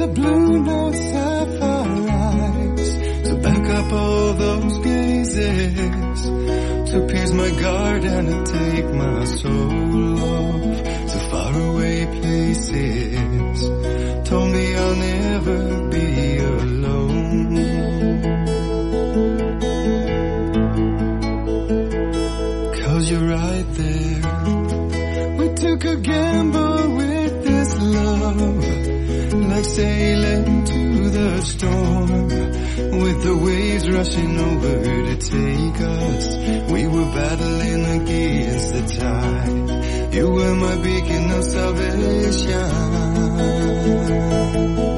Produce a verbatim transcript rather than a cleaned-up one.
the blue, no sapphire eyes to back up all those gazes, to pierce my guard and to take my soul off to faraway places. Told me I'll never be alone. Cause you're right there. We took a gamble with this love, like sailing to the storm, with the waves rushing over to take us. We were battling against the tide. You were my beacon of salvation.